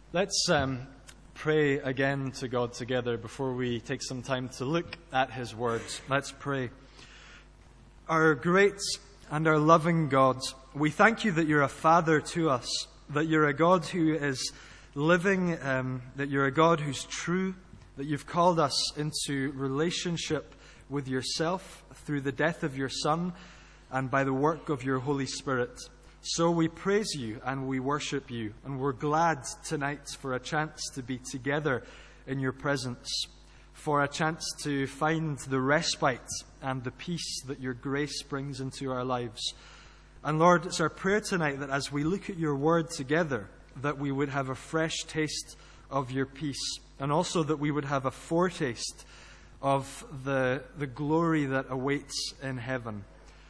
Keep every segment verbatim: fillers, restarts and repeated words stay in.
Let's um, pray again to God together before we take some time to look at His words. Let's pray. Our great and our loving God, we thank you that you're a Father to us, that you're a God who is living, um, that you're a God who's true, that you've called us into relationship with yourself through the death of your Son and by the work of your Holy Spirit. So we praise you and we worship you, and we're glad tonight for a chance to be together in your presence, for a chance to find the respite and the peace that your grace brings into our lives. And Lord, it's our prayer tonight that as we look at your word together, that we would have a fresh taste of your peace, and also that we would have a foretaste of the, the glory that awaits in heaven.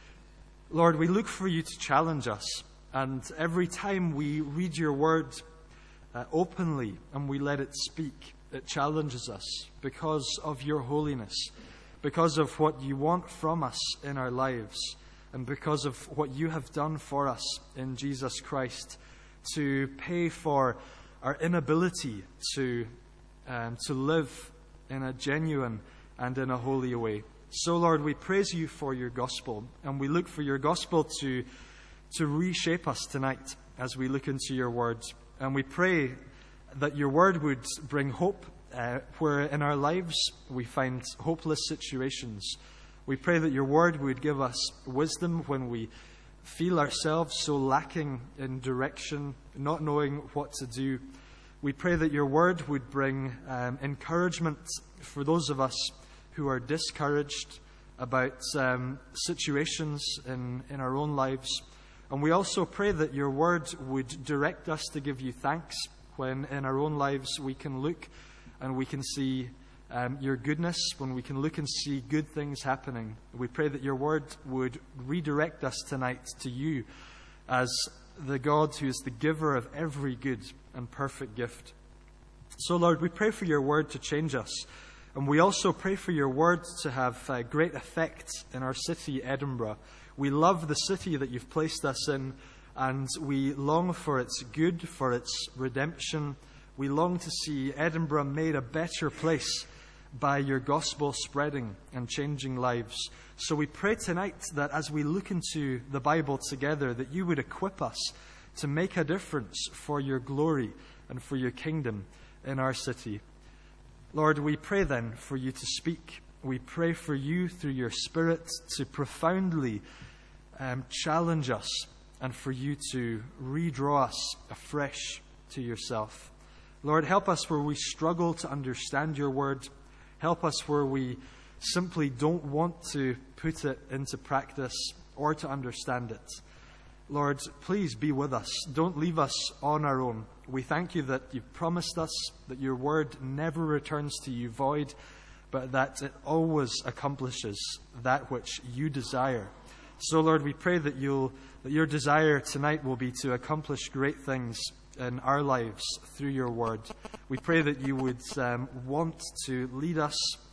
Lord, we look for you to challenge us, and every time we read your word uh, openly and we let it speak, it challenges us because of your holiness, because of what you want from us in our lives, and because of what you have done for us in Jesus Christ to pay for our inability to, um, to live in a genuine and in a holy way. So, Lord, we praise you for your gospel, and we look for your gospel to, to reshape us tonight as we look into your word. And we pray that your word would bring hope uh, where in our lives we find hopeless situations. We pray that your word would give us wisdom when we feel ourselves so lacking in direction, not knowing what to do. We pray that your word would bring um, encouragement for those of us who are discouraged about um, situations in, in our own lives. And we also pray that your word would direct us to give you thanks when in our own lives we can look and we can see um, your goodness, when we can look and see good things happening. We pray that your word would redirect us tonight to you as the God who is the giver of every good and perfect gift. So, Lord, we pray for your word to change us. And we also pray for your word to have uh, great effect in our city, Edinburgh. We love the city that you've placed us in, and we long for its good, for its redemption. We long to see Edinburgh made a better place by your gospel spreading and changing lives. So we pray tonight that as we look into the Bible together, that you would equip us to make a difference for your glory and for your kingdom in our city. Lord, we pray then for you to speak. We pray for you through your Spirit to profoundly um, challenge us, and for you to redraw us afresh to yourself. Lord, help us where we struggle to understand your word. Help us where we simply don't want to put it into practice or to understand it. Lord, please be with us. Don't leave us on our own. We thank you that you've promised us that your word never returns to you void, but that it always accomplishes that which you desire. So, Lord, we pray that you'll that your desire tonight will be to accomplish great things in our lives through your word. We pray that you would um, want to lead us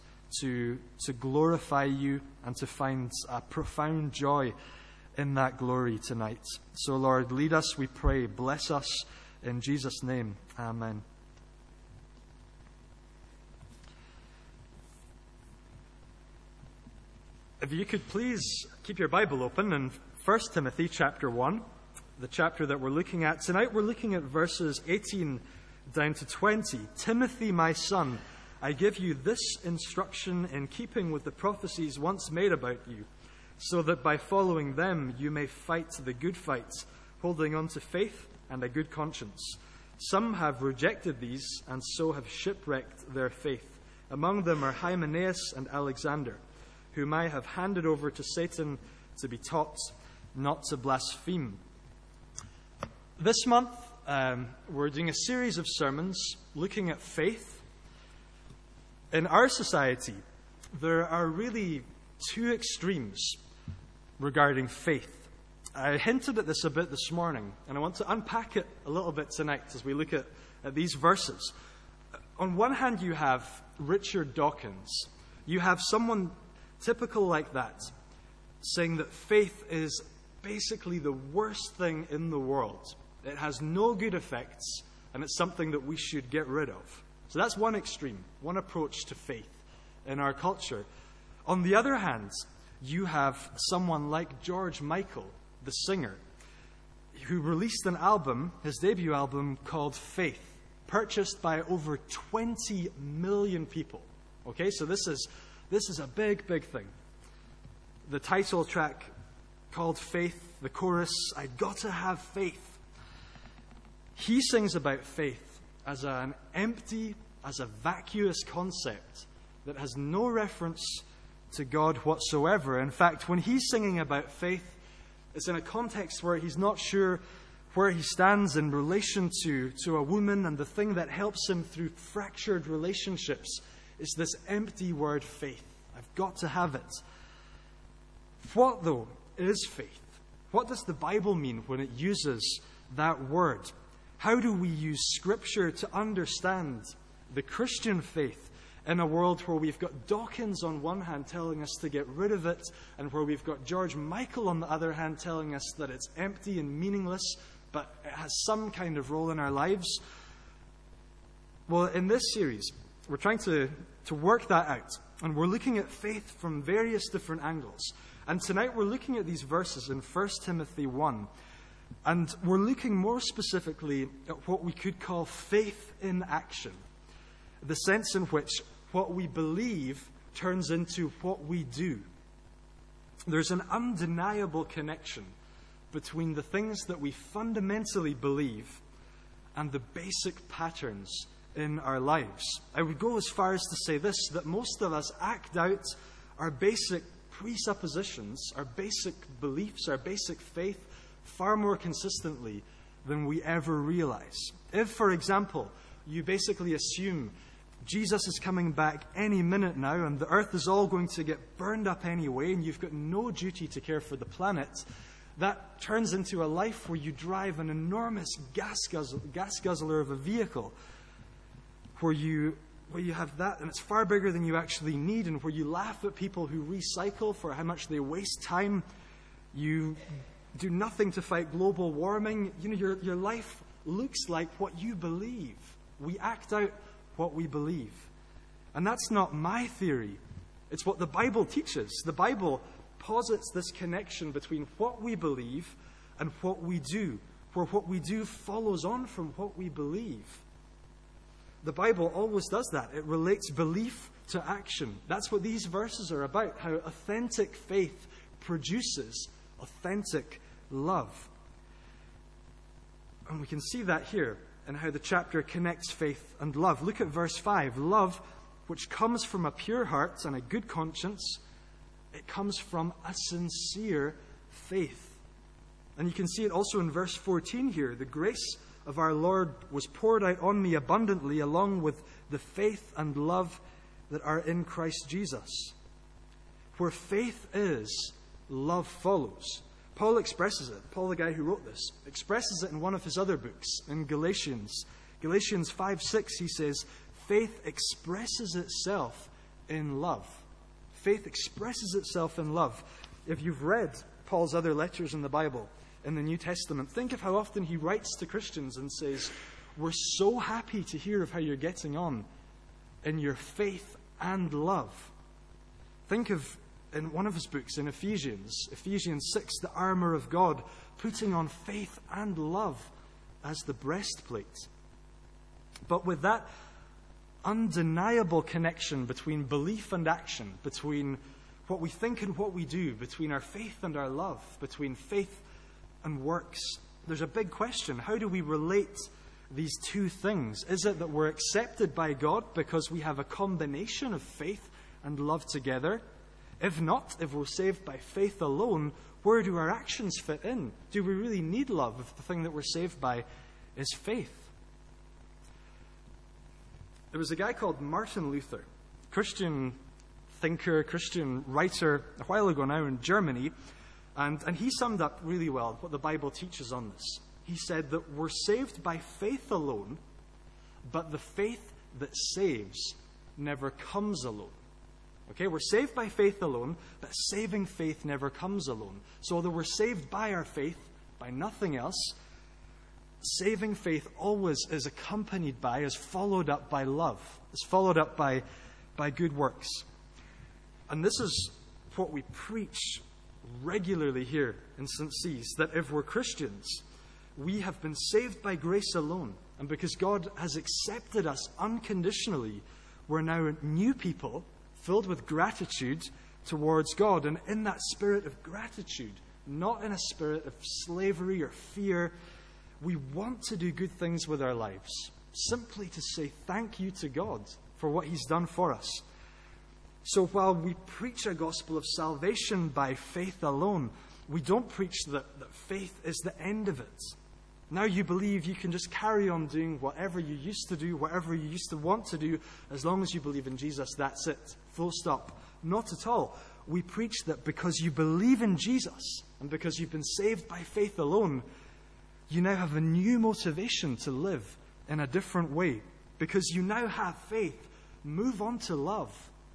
to, to glorify you and to find a profound joy in that glory tonight. So, Lord, lead us, we pray. Bless us in Jesus' name. Amen. If you could please keep your Bible open in First Timothy chapter one, the chapter that we're looking at tonight. We're looking at verses eighteen down to twenty. Timothy, my son, I give you this instruction in keeping with the prophecies once made about you, so that by following them you may fight the good fight, holding on to faith and a good conscience. Some have rejected these, and so have shipwrecked their faith. Among them are Hymenaeus and Alexander, whom I have handed over to Satan to be taught not to blaspheme. This month, um, we're doing a series of sermons looking at faith. In our society, there are really two extremes regarding faith. I hinted at this a bit this morning, and I want to unpack it a little bit tonight as we look at, at these verses. On one hand, you have Richard Dawkins. You have someone typical like that, saying that faith is basically the worst thing in the world. It has no good effects, and it's something that we should get rid of. So that's one extreme, one approach to faith in our culture. On the other hand, you have someone like George Michael, the singer, who released an album, his debut album, called Faith, purchased by over twenty million people. Okay, so this is this is a big, big thing. The title track called Faith, the chorus, I gotta have faith. He sings about faith as an empty, as a vacuous concept that has no reference to God whatsoever. In fact, when he's singing about faith, it's in a context where he's not sure where he stands in relation to, to a woman, and the thing that helps him through fractured relationships is this empty word faith. I've got to have it. What, though, is faith? What does the Bible mean when it uses that word? How do we use Scripture to understand the Christian faith in a world where we've got Dawkins on one hand telling us to get rid of it, and where we've got George Michael on the other hand telling us that it's empty and meaningless, but it has some kind of role in our lives? Well, in this series, we're trying to, to work that out, and we're looking at faith from various different angles. And tonight we're looking at these verses in First Timothy one, and we're looking more specifically at what we could call faith in action, the sense in which what we believe turns into what we do. There's an undeniable connection between the things that we fundamentally believe and the basic patterns in our lives. I would go as far as to say this, that most of us act out our basic presuppositions, our basic beliefs, our basic faith far more consistently than we ever realize. If, for example, you basically assume Jesus is coming back any minute now and the earth is all going to get burned up anyway and you've got no duty to care for the planet, that turns into a life where you drive an enormous gas, guzzle, gas guzzler of a vehicle, where you where you have that, and it's far bigger than you actually need, and where you laugh at people who recycle for how much they waste time. You do nothing to fight global warming. You know, your, your life looks like what you believe. We act out what we believe. And that's not my theory. It's what the Bible teaches. The Bible posits this connection between what we believe and what we do, where what we do follows on from what we believe. The Bible always does that. It relates belief to action. That's what these verses are about, how authentic faith produces authentic love. And we can see that here in how the chapter connects faith and love. Look at verse five. Love, which comes from a pure heart and a good conscience, it comes from a sincere faith. And you can see it also in verse fourteen here. The grace of our Lord was poured out on me abundantly, along with the faith and love that are in Christ Jesus. Where faith is, love follows. Paul expresses it. Paul, the guy who wrote this, expresses it in one of his other books, in Galatians. Galatians five six, he says, faith expresses itself in love. Faith expresses itself in love. If you've read Paul's other letters in the Bible, in the New Testament, think of how often he writes to Christians and says, we're so happy to hear of how you're getting on in your faith and love. Think of, in one of his books, in Ephesians, Ephesians six, the armor of God, putting on faith and love as the breastplate. But with that undeniable connection between belief and action, between what we think and what we do, between our faith and our love, between faith and works, there's a big question. How do we relate these two things? Is it that we're accepted by God because we have a combination of faith and love together? If not, if we're saved by faith alone, where do our actions fit in? Do we really need love if the thing that we're saved by is faith? There was a guy called Martin Luther, Christian thinker, Christian writer, a while ago now in Germany, and, and he summed up really well what the Bible teaches on this. He said that we're saved by faith alone, but the faith that saves never comes alone. Okay, we're saved by faith alone, but saving faith never comes alone. So although we're saved by our faith, by nothing else, saving faith always is accompanied by, is followed up by love, is followed up by, by good works. And this is what we preach regularly here in Saint C's, that if we're Christians, we have been saved by grace alone. And because God has accepted us unconditionally, we're now new people filled with gratitude towards God. And in that spirit of gratitude, not in a spirit of slavery or fear, we want to do good things with our lives, simply to say thank you to God for what He's done for us. So while we preach a gospel of salvation by faith alone, we don't preach that, that faith is the end of it. Now you believe you can just carry on doing whatever you used to do, whatever you used to want to do, as long as you believe in Jesus, that's it. Full stop. Not at all. We preach that because you believe in Jesus and because you've been saved by faith alone, you now have a new motivation to live in a different way. Because you now have faith, move on to love.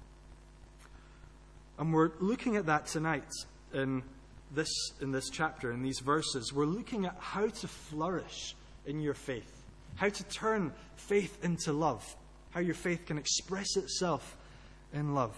And we're looking at that tonight in this, in this chapter, in these verses. We're looking at how to flourish in your faith, how to turn faith into love, how your faith can express itself in love.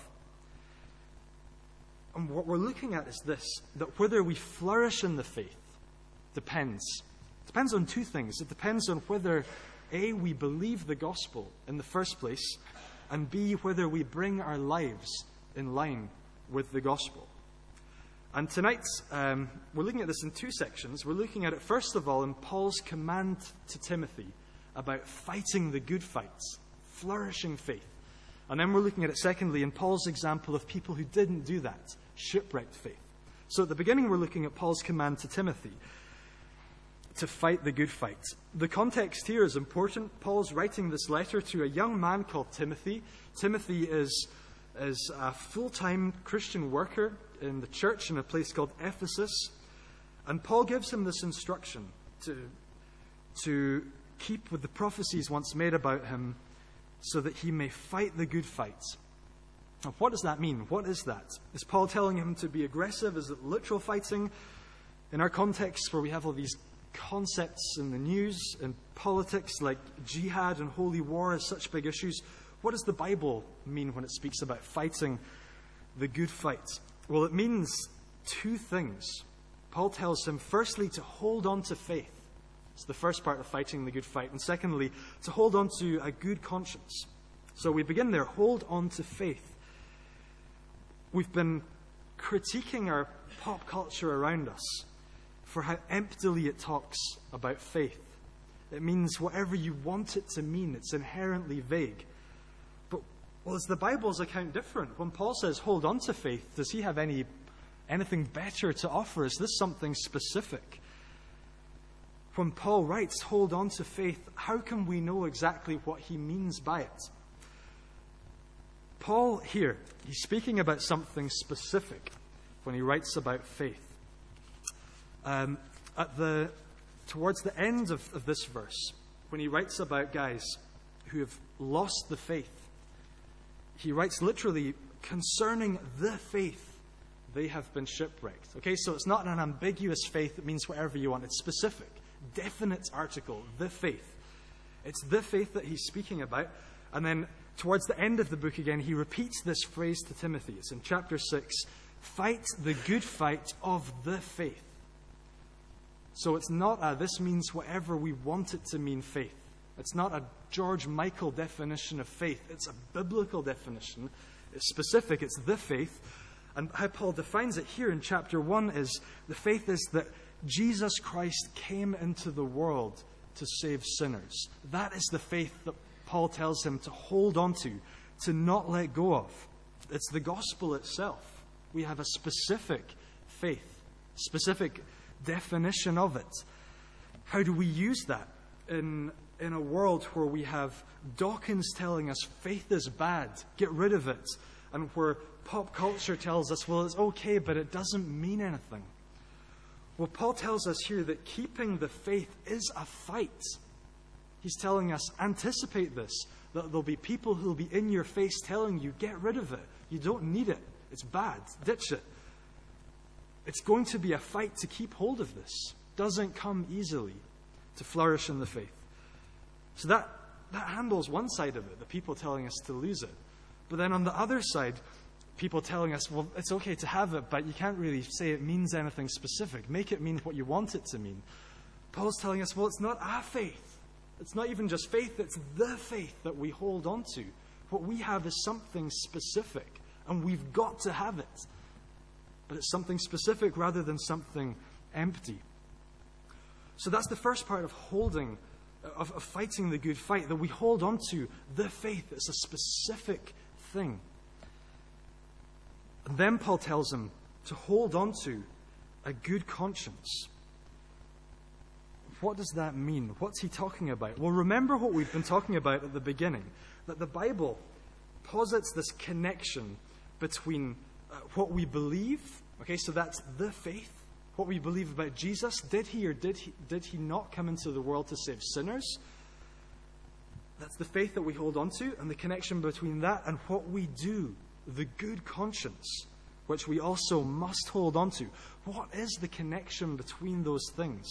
And what we're looking at is this, that whether we flourish in the faith depends. It depends on two things. It depends on whether, A, we believe the gospel in the first place, and B, whether we bring our lives in line with the gospel. And tonight, um, we're looking at this in two sections. We're looking at it, first of all, in Paul's command to Timothy about fighting the good fights, flourishing faith. And then we're looking at it, secondly, in Paul's example of people who didn't do that, shipwrecked faith. So at the beginning, we're looking at Paul's command to Timothy to fight the good fight. The context here is important. Paul's writing this letter to a young man called Timothy. Timothy is, is a full-time Christian worker in the church in a place called Ephesus. And Paul gives him this instruction to, to keep with the prophecies once made about him so that he may fight the good fight. Now, what does that mean? What is that? Is Paul telling him to be aggressive? Is it literal fighting? In our context, where we have all these concepts in the news and politics like jihad and holy war as such big issues, what does the Bible mean when it speaks about fighting the good fight? Well, it means two things. Paul tells him, firstly, to hold on to faith. It's the first part of fighting the good fight. And secondly, to hold on to a good conscience. So we begin there, hold on to faith. We've been critiquing our pop culture around us for how emptily it talks about faith. It means whatever you want it to mean. It's inherently vague. But, well, is the Bible's account different? When Paul says hold on to faith, does he have any anything better to offer? Is this something specific? When Paul writes hold on to faith, how can we know exactly what he means by it? Paul here, he's speaking about something specific when he writes about faith. Um, at the towards the end of, of this verse, when he writes about guys who have lost the faith, he writes literally concerning the faith they have been shipwrecked. Okay, so it's not an ambiguous faith that means whatever you want. It's specific, definite article, the faith. It's the faith that he's speaking about. And then towards the end of the book again, he repeats this phrase to Timothy. It's in chapter six, fight the good fight of the faith. So it's not a, this means whatever we want it to mean faith. It's not a George Michael definition of faith. It's a biblical definition. It's specific. It's the faith. And how Paul defines it here in chapter one is the faith is that Jesus Christ came into the world to save sinners. That is the faith that Paul tells him to hold on to, to not let go of. It's the gospel itself. We have a specific faith, specific definition of it. How do we use that in, in a world where we have Dawkins telling us faith is bad, get rid of it, and where pop culture tells us, well, it's okay, but it doesn't mean anything? Well, Paul tells us here that keeping the faith is a fight. He's telling us, anticipate this, that there'll be people who'll be in your face telling you, get rid of it. You don't need it. It's bad. Ditch it. It's going to be a fight to keep hold of this. Doesn't come easily. to flourish in the faith. So that, that handles one side of it, the people telling us to lose it. But then on the other side, people telling us, well, it's okay to have it, but you can't really say it means anything specific. Make it mean what you want it to mean. Paul's telling us, well, it's not our faith. It's not even just faith, it's the faith that we hold on to. What we have is something specific, and we've got to have it. But it's something specific rather than something empty. So that's the first part of holding, of, of fighting the good fight, that we hold on to the faith. It's a specific thing. And then Paul tells him to hold on to a good conscience. What does that mean? What's he talking about? Well, remember what we've been talking about at the beginning, that the Bible posits this connection between uh, what we believe, okay, so that's the faith, what we believe about Jesus. Did he or did he, did he not come into the world to save sinners? That's the faith that we hold on to, and the connection between that and what we do, the good conscience, which we also must hold on to. What is the connection between those things?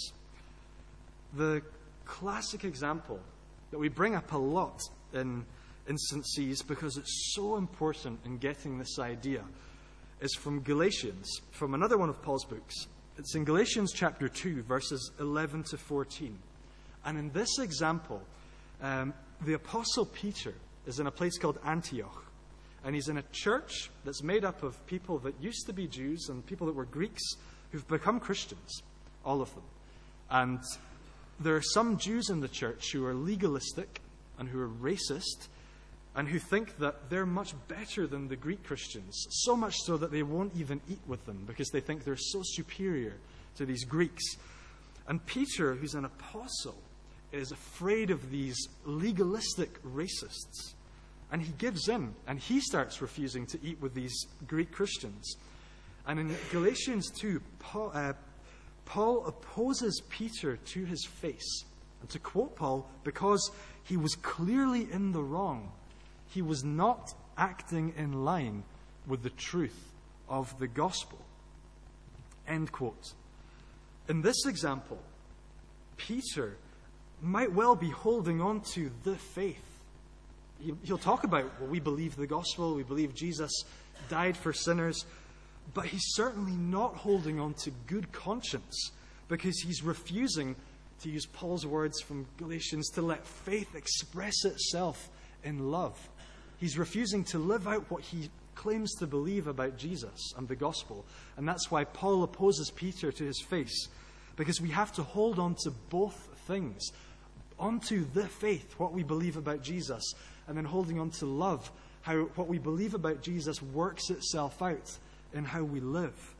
The classic example that we bring up a lot in, in Saint C's, because it's so important in getting this idea, is from Galatians, from another one of Paul's books. It's in Galatians chapter two, verses eleven to fourteen. And in this example, um, the Apostle Peter is in a place called Antioch. And he's in a church that's made up of people that used to be Jews and people that were Greeks who've become Christians, all of them. And there are some Jews in the church who are legalistic and who are racist and who think that they're much better than the Greek Christians, so much so that they won't even eat with them because they think they're so superior to these Greeks. And Peter, who's an apostle, is afraid of these legalistic racists. And he gives in, and he starts refusing to eat with these Greek Christians. And in Galatians two, Paul, uh, Paul opposes Peter to his face. And to quote Paul, because he was clearly in the wrong, he was not acting in line with the truth of the gospel. End quote. In this example, Peter might well be holding on to the faith. He'll talk about, well, we believe the gospel, we believe Jesus died for sinners, but he's certainly not holding on to good conscience, because he's refusing, to use Paul's words from Galatians, to let faith express itself in love. He's refusing to live out what he claims to believe about Jesus and the gospel. And that's why Paul opposes Peter to his face, because we have to hold on to both things. Onto the faith, what we believe about Jesus, and then holding on to love, how what we believe about Jesus works itself out in how we live.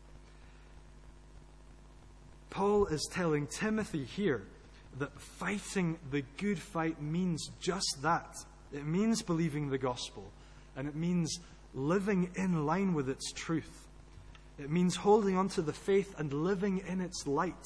Paul is telling Timothy here that fighting the good fight means just that. It means believing the gospel, and it means living in line with its truth. It means holding on to the faith and living in its light.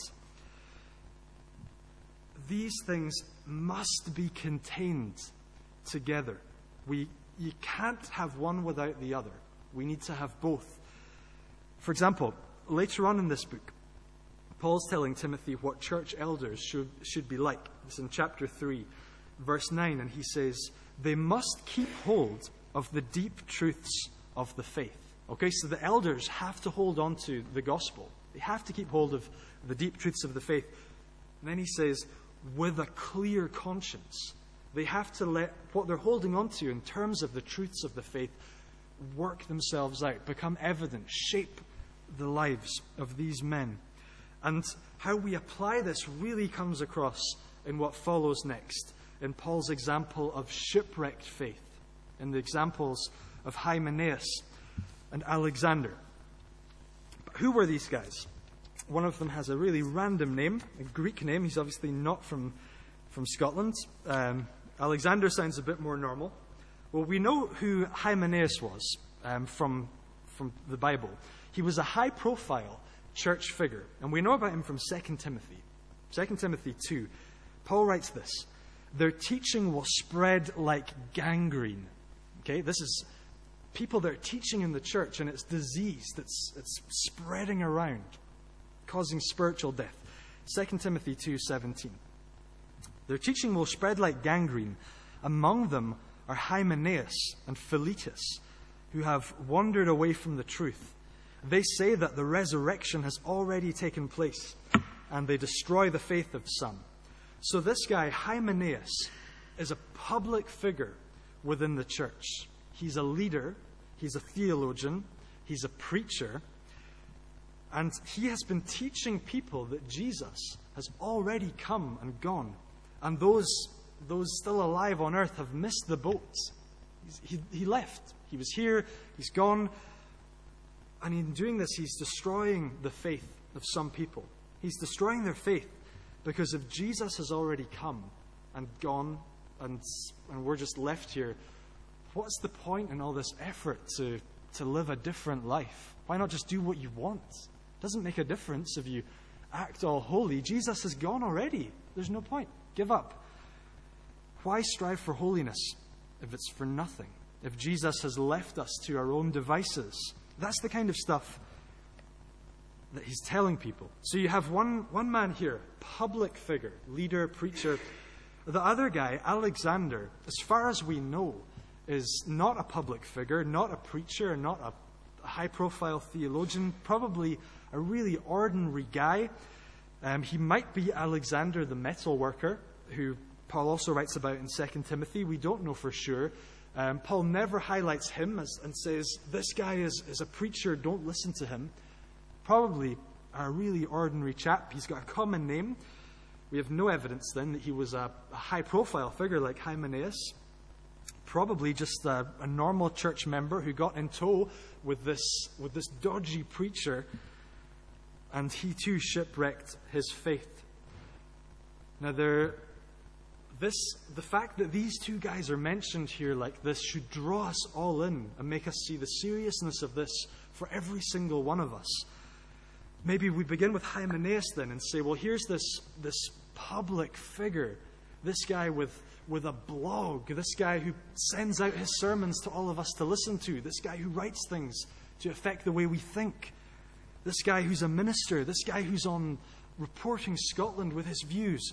These things must be contained together. We, you can't have one without the other. We need to have both. For example, later on in this book, Paul's telling Timothy what church elders should, should be like. It's in chapter three, verse nine, and he says, they must keep hold of the deep truths of the faith. Okay, so the elders have to hold on to the gospel. They have to keep hold of the deep truths of the faith. And then he says, with a clear conscience. They have to let what they're holding on to in terms of the truths of the faith work themselves out, become evident, shape the lives of these men. And how we apply this really comes across in what follows next, in Paul's example of shipwrecked faith, in the examples of Hymenaeus and Alexander. But who were these guys? One of them has a really random name, a Greek name. He's obviously not from, from Scotland. Um, Alexander sounds a bit more normal. Well, we know who Hymenaeus was um, from, from the Bible. He was a high-profile church figure, and we know about him from Second Timothy. Second Timothy two. Paul writes this, their teaching will spread like gangrene. Okay, this is people that are teaching in the church, and it's disease that's it's spreading around, causing spiritual death. Second Timothy two seventeen. Their teaching will spread like gangrene. Among them are Hymenaeus and Philetus, who have wandered away from the truth. They say that the resurrection has already taken place, and they destroy the faith of some. So this guy, Hymenaeus, is a public figure within the church. He's a leader, he's a theologian, he's a preacher, and he has been teaching people that Jesus has already come and gone. And those, those still alive on earth have missed the boat. He's, he, he left. He was here, he's gone. And in doing this, he's destroying the faith of some people. He's destroying their faith because if Jesus has already come and gone and, and we're just left here, what's the point in all this effort to, to live a different life? Why not just do what you want? It doesn't make a difference if you act all holy. Jesus is gone already. There's no point. Give up. Why strive for holiness if it's for nothing? If Jesus has left us to our own devices? That's the kind of stuff that he's telling people. So you have one, one man here, public figure, leader, preacher. The other guy, Alexander, as far as we know, is not a public figure, not a preacher, not a high-profile theologian, probably a really ordinary guy. Um, he might be Alexander the metal worker, who Paul also writes about in Second Timothy. We don't know for sure. Um, Paul never highlights him as, and says, this guy is, is a preacher, don't listen to him. Probably a really ordinary chap. He's got a common name. We have no evidence then that he was a, a high-profile figure like Hymenaeus. Probably just a, a normal church member who got in tow with this, with this dodgy preacher, and he too shipwrecked his faith. Now, there, this, the fact that these two guys are mentioned here like this should draw us all in and make us see the seriousness of this for every single one of us. Maybe we begin with Hymenaeus then and say, well, here's this, this public figure, this guy with, with a blog, this guy who sends out his sermons to all of us to listen to, this guy who writes things to affect the way we think, this guy who's a minister, this guy who's on Reporting Scotland with his views.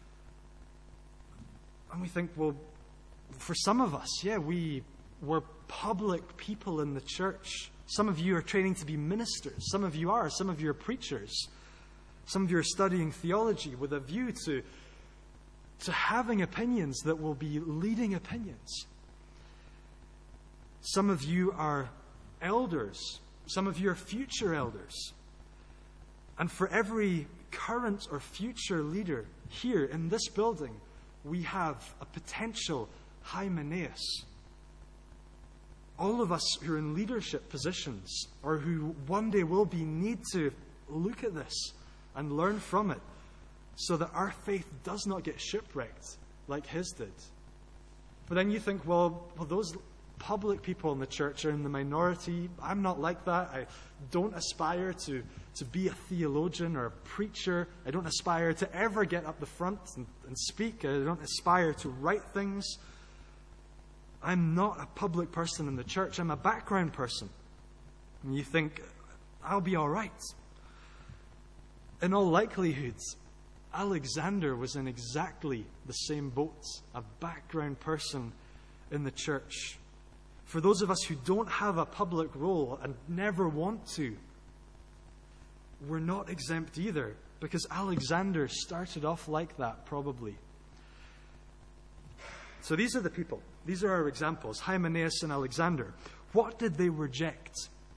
And we think, well, for some of us, yeah, we were public people in the church. Some of you are training to be ministers. Some of you are. Some of you are preachers. Some of you are studying theology with a view to, to having opinions that will be leading opinions. Some of you are elders. Some of you are future elders. And for every current or future leader here in this building, we have a potential Hymenaeus. All of us who are in leadership positions or who one day will be need to look at this and learn from it so that our faith does not get shipwrecked like his did. But then you think, well, well, those public people in the church are in the minority. I'm not like that. I don't aspire to, to be a theologian or a preacher. I don't aspire to ever get up the front and, and speak. I don't aspire to write things. I'm not a public person in the church. I'm a background person. And you think, I'll be all right. In all likelihood, Alexander was in exactly the same boat, a background person in the church. For those of us who don't have a public role and never want to, we're not exempt either, because Alexander started off like that, probably. So these are the people. These are our examples, Hymenaeus and Alexander. What did they reject?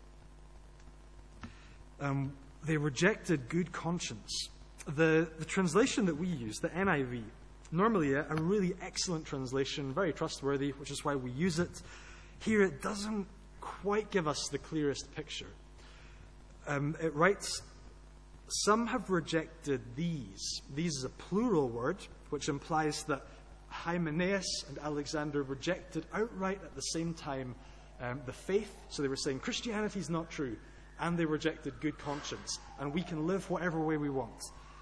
Um, they rejected good conscience. The, the translation that we use, the N I V, normally a, a really excellent translation, very trustworthy, which is why we use it. Here it doesn't quite give us the clearest picture. Um, it writes, some have rejected these. These is a plural word, which implies that Hymenaeus and Alexander rejected outright at the same time um, the faith. So they were saying Christianity is not true, and they rejected good conscience, and we can live whatever way we want.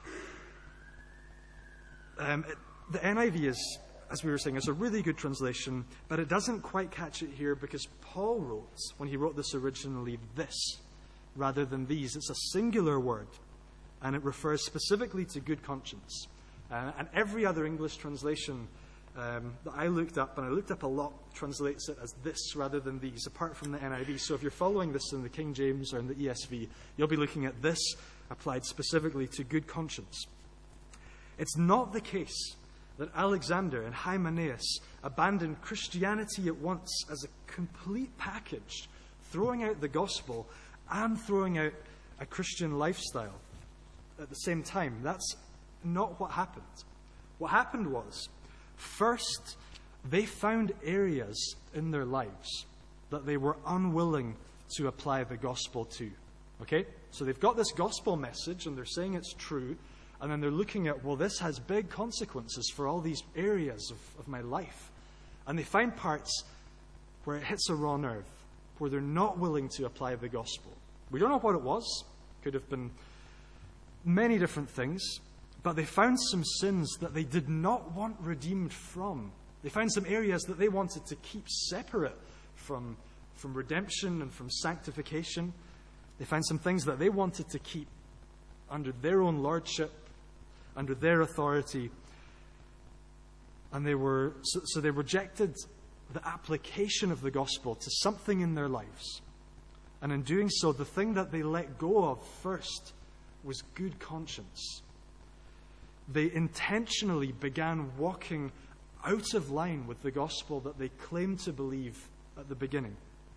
Um, it, the N I V is, as we were saying, is a really good translation, but it doesn't quite catch it here because Paul wrote, when he wrote this originally, this rather than these. It's a singular word, and it refers specifically to good conscience. Uh, and every other English translation um, that I looked up, and I looked up a lot, translates it as this rather than these, apart from the N I V. So if you're following this in the King James or in the E S V, you'll be looking at this applied specifically to good conscience. It's not the case that Alexander and Hymenaeus abandoned Christianity at once as a complete package, throwing out the gospel and throwing out a Christian lifestyle at the same time. That's not what happened. What happened was, first, they found areas in their lives that they were unwilling to apply the gospel to. Okay? So they've got this gospel message and they're saying it's true, and then they're looking at, well, this has big consequences for all these areas of, of my life. And they find parts where it hits a raw nerve, where they're not willing to apply the gospel. We don't know what it was. Could have been many different things. But they found some sins that they did not want redeemed from. They found some areas that they wanted to keep separate from, from redemption and from sanctification. They found some things that they wanted to keep under their own lordship, under their authority. And they were so, so they rejected the application of the gospel to something in their lives. And in doing so, the thing that they let go of first was good conscience. They intentionally began walking out of line with the gospel that they claimed to believe at the beginning.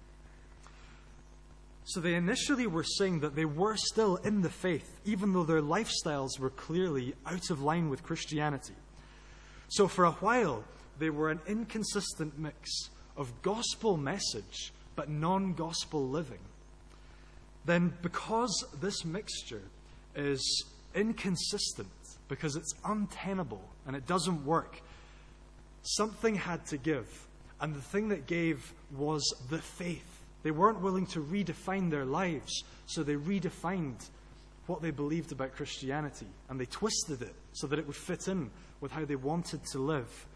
So they initially were saying that they were still in the faith, even though their lifestyles were clearly out of line with Christianity. So for a while, they were an inconsistent mix of gospel message but non-gospel living. Then because this mixture is inconsistent, because it's untenable and it doesn't work, something had to give. And the thing that gave was the faith. They weren't willing to redefine their lives, so they redefined what they believed about Christianity, and they twisted it so that it would fit in with how they wanted to live.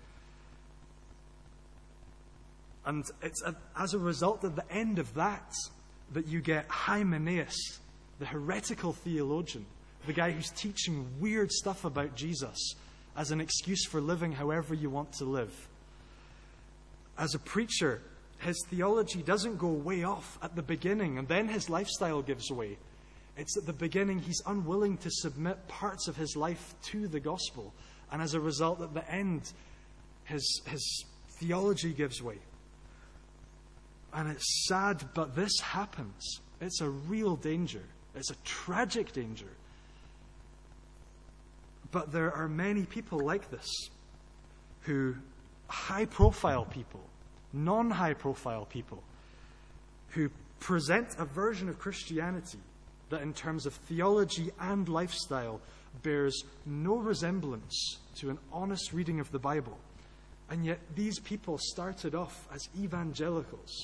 And it's a, as a result of the end of that that you get Hymenaeus, the heretical theologian, the guy who's teaching weird stuff about Jesus as an excuse for living however you want to live. As a preacher, his theology doesn't go way off at the beginning and then his lifestyle gives way. It's at the beginning he's unwilling to submit parts of his life to the gospel. And as a result, at the end, his, his theology gives way. And it's sad, but this happens. It's a real danger. It's a tragic danger. But there are many people like this who, high-profile people, non-high-profile people, who present a version of Christianity that in terms of theology and lifestyle bears no resemblance to an honest reading of the Bible. And yet these people started off as evangelicals.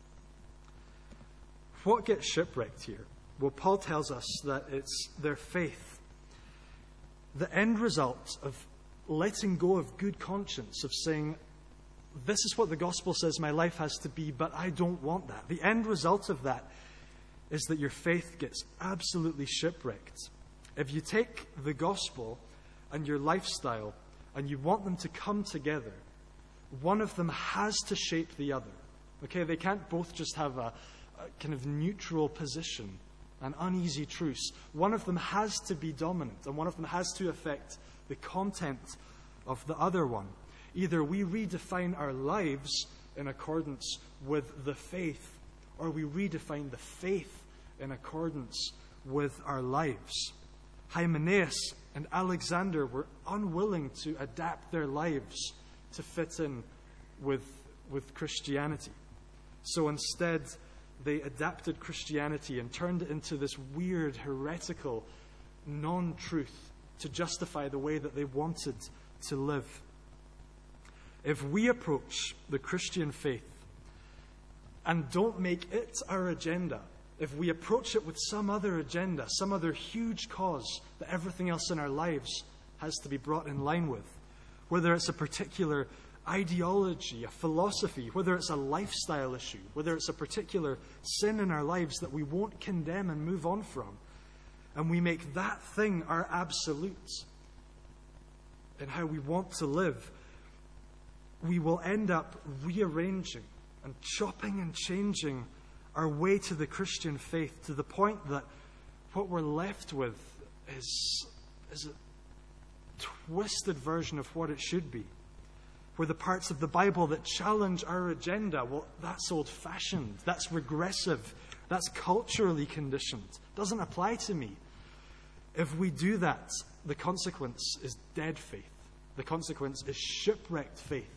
What gets shipwrecked here? Well, Paul tells us that it's their faith. The end result of letting go of good conscience, of saying, this is what the gospel says my life has to be, but I don't want that. The end result of that is that your faith gets absolutely shipwrecked. If you take the gospel and your lifestyle and you want them to come together, one of them has to shape the other. Okay, they can't both just have a, a kind of neutral position, an uneasy truce. One of them has to be dominant, and one of them has to affect the content of the other one. Either we redefine our lives in accordance with the faith, or we redefine the faith in accordance with our lives. Hymenaeus and Alexander were unwilling to adapt their lives to fit in with, with Christianity. So instead, they adapted Christianity and turned it into this weird, heretical non-truth to justify the way that they wanted to live. If we approach the Christian faith and don't make it our agenda, if we approach it with some other agenda, some other huge cause that everything else in our lives has to be brought in line with, whether it's a particular ideology, a philosophy, whether it's a lifestyle issue, whether it's a particular sin in our lives that we won't condemn and move on from, and we make that thing our absolute, in how we want to live, we will end up rearranging and chopping and changing our way to the Christian faith to the point that what we're left with is, is a twisted version of what it should be. Where the parts of the Bible that challenge our agenda, well, that's old-fashioned, that's regressive, that's culturally conditioned, doesn't apply to me. If we do that, the consequence is dead faith. The consequence is shipwrecked faith.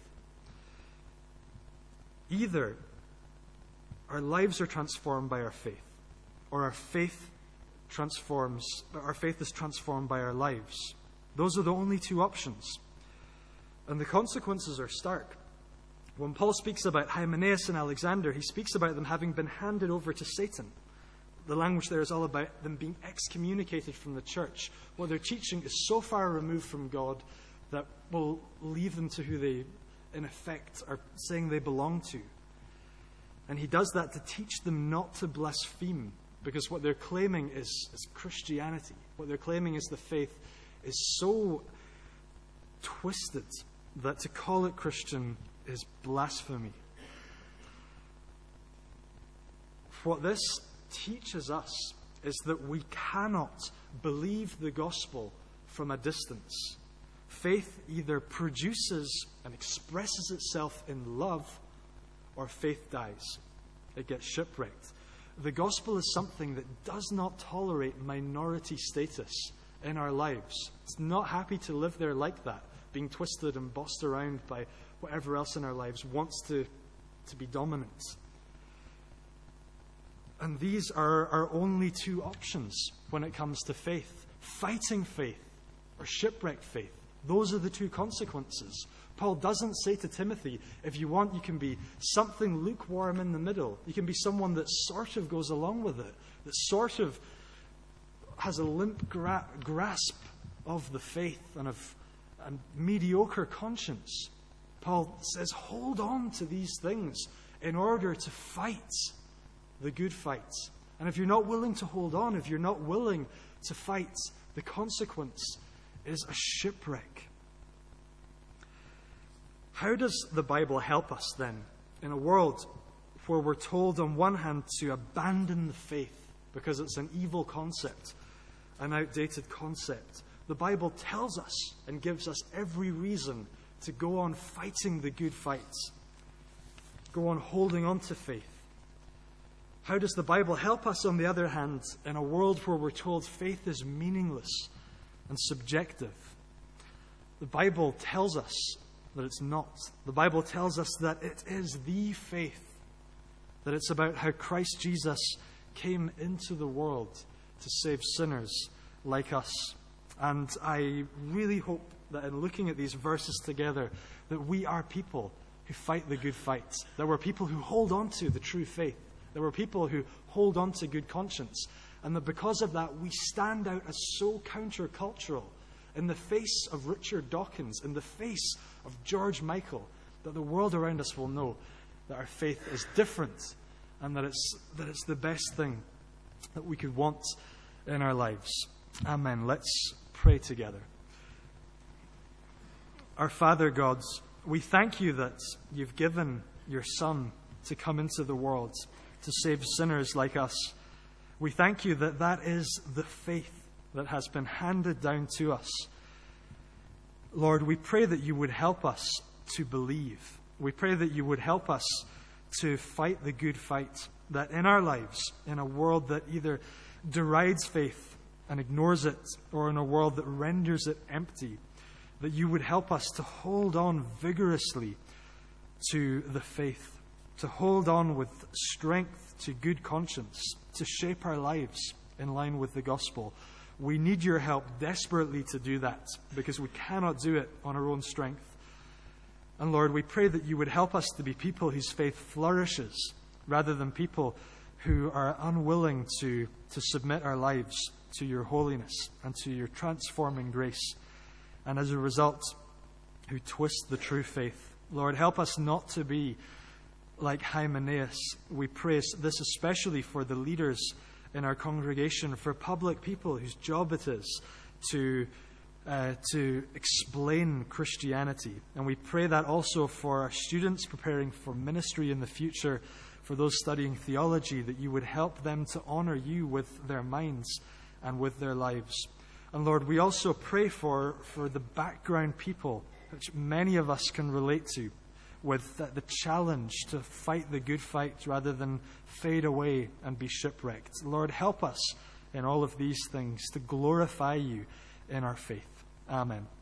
Either our lives are transformed by our faith, or our faith transforms, our faith is transformed by our lives. Those are the only two options. And the consequences are stark. When Paul speaks about Hymenaeus and Alexander, he speaks about them having been handed over to Satan. The language there is all about them being excommunicated from the church. What they're teaching is so far removed from God that will leave them to who they, in effect, are saying they belong to. And he does that to teach them not to blaspheme, because what they're claiming is, is Christianity. What they're claiming is the faith is so twisted that to call it Christian is blasphemy. What this teaches us is that we cannot believe the gospel from a distance. Faith either produces and expresses itself in love, or faith dies. It gets shipwrecked. The gospel is something that does not tolerate minority status in our lives. It's not happy to live there like that, being twisted and bossed around by whatever else in our lives wants to, to be dominant. And these are our only two options when it comes to faith. Fighting faith or shipwrecked faith. Those are the two consequences. Paul doesn't say to Timothy, if you want, you can be something lukewarm in the middle. You can be someone that sort of goes along with it, that sort of has a limp gra- grasp of the faith and of a mediocre conscience. Paul says, hold on to these things in order to fight the good fight. And if you're not willing to hold on, if you're not willing to fight, the consequence is a shipwreck. How does the Bible help us then in a world where we're told on one hand to abandon the faith because it's an evil concept, an outdated concept? The Bible tells us and gives us every reason to go on fighting the good fights, go on holding on to faith. How does the Bible help us, on the other hand, in a world where we're told faith is meaningless and subjective? The Bible tells us that it's not. The Bible tells us that it is the faith, that it's about how Christ Jesus came into the world to save sinners like us. And I really hope that in looking at these verses together, that we are people who fight the good fight, that we're people who hold on to the true faith, that we're people who hold on to good conscience, and that because of that we stand out as so countercultural in the face of Richard Dawkins, in the face of George Michael, that the world around us will know that our faith is different and that it's, that it's the best thing that we could want in our lives. Amen. Let's pray together. Our Father God, we thank you that you've given your Son to come into the world to save sinners like us. We thank you that that is the faith that has been handed down to us. Lord, we pray that you would help us to believe. We pray that you would help us to fight the good fight, that in our lives, in a world that either derides faith and ignores it, or in a world that renders it empty, that you would help us to hold on vigorously to the faith, to hold on with strength to good conscience, to shape our lives in line with the gospel. We need your help desperately to do that, because we cannot do it on our own strength. And Lord, we pray that you would help us to be people whose faith flourishes, rather than people who are unwilling to, to submit our lives to your holiness and to your transforming grace, and as a result, who twist the true faith. Lord, help us not to be like Hymenaeus. We pray this especially for the leaders in our congregation, for public people whose job it is to uh, to explain Christianity. And we pray that also for our students preparing for ministry in the future, for those studying theology, that you would help them to honor you with their minds and with their lives. And Lord, we also pray for, for the background people, which many of us can relate to, with the, the challenge to fight the good fight rather than fade away and be shipwrecked. Lord, help us in all of these things to glorify you in our faith. Amen.